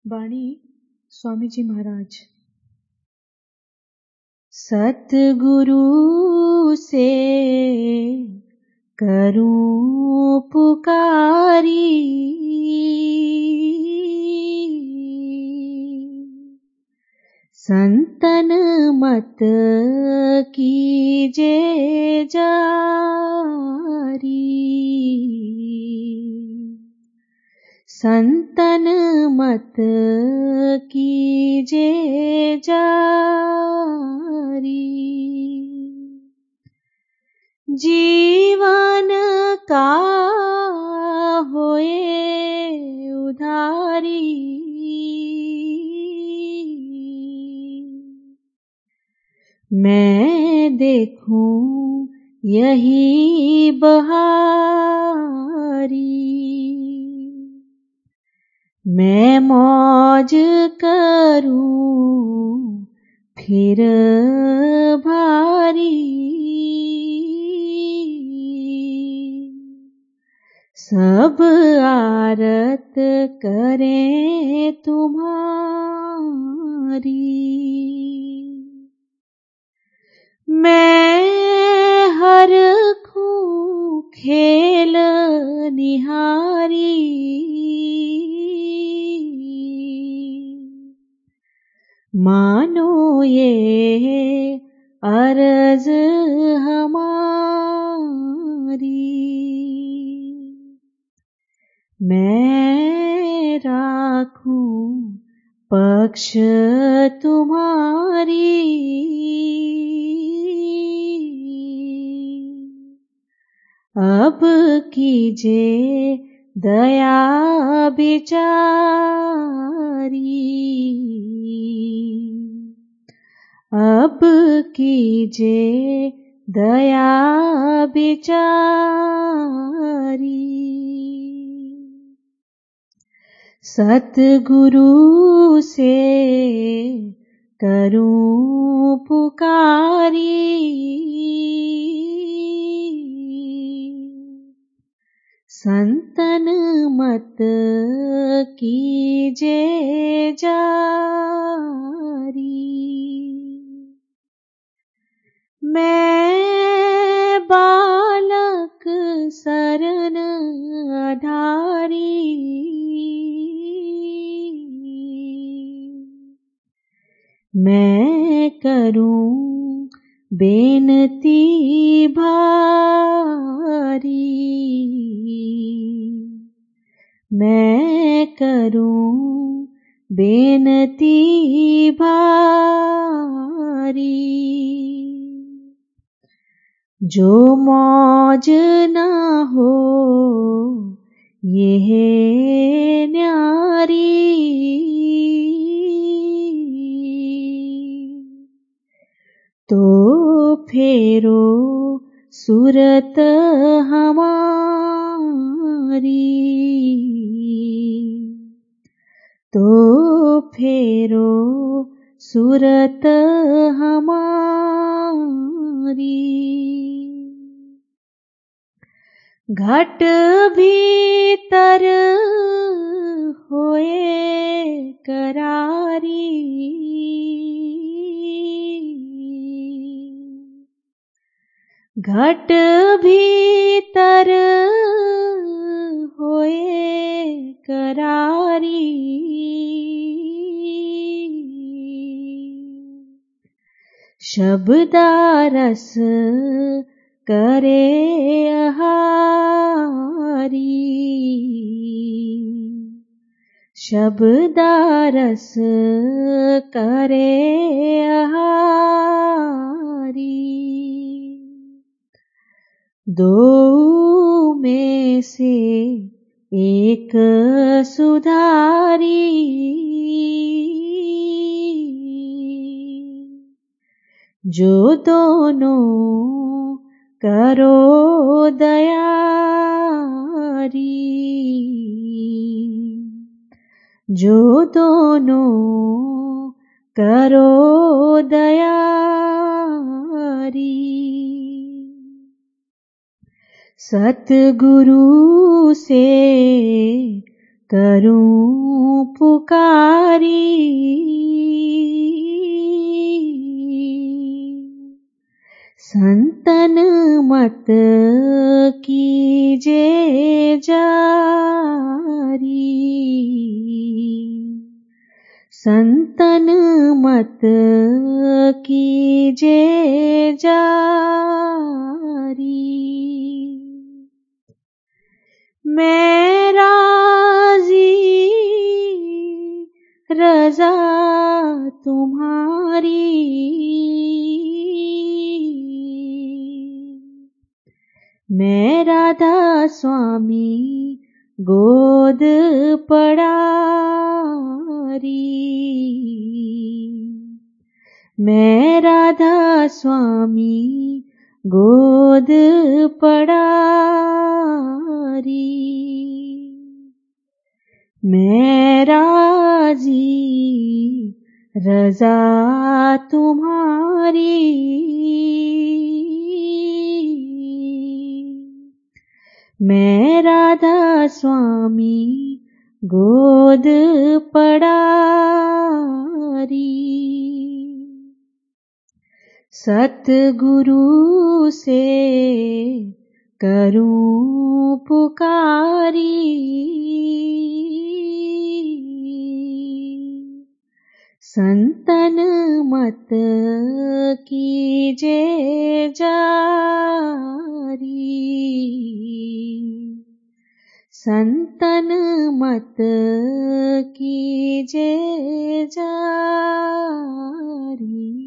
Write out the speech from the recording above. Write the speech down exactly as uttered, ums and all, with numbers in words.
वाणी स्वामी जी महाराज। सतगुरु से करूं पुकारी, संतन मत कीजे जारी। संतन मत कीजे जारी। जीवन का होए उधारी, मैं देखूं यही बहारी। मैं मौज करूं फिर भारी, सब आरत करें तुम्हारी। मैं हर खूं खेल निहारी, मानो ये अर्ज हमारी। मैं राखूं पक्ष तुम्हारी, अब कीजे दया बिचारी। अब कीजे दया बिचारी। सतगुरु से करूं पुकारी, संतन मत कीजे जारी। मैं बालक शरण आधारी, मैं करूं बेनती भारी। मैं करूं बेनती भारी। जो मौज न हो ये न्यारी, तो फेरो सूरत हमारी। तो फेरो सूरत हमारी। घट भीतर होए करारी, घट भीतर होए करारी। शब्दारस करे आहारी, शब्दारस करे आहारी। दो में से एक सुधारी, जो दोनों करो दयारी। जो दोनों करो दयारी। सतगुरु से करूं पुकारी। संतन मत कीजे जारी। संतन मत कीजे जारी। मैं राजी रजा तुम्हारी। मैं राधा स्वामी गोद पड़ारी। मैं राधा स्वामी गोद पड़ारी। मैं राजी रजा तुम्हारी। मैं राधा स्वामी गोद पड़ारी। सतगुरु से करूं पुकारी। संतन मत कीजे जारी। संतन मत कीजे जारी।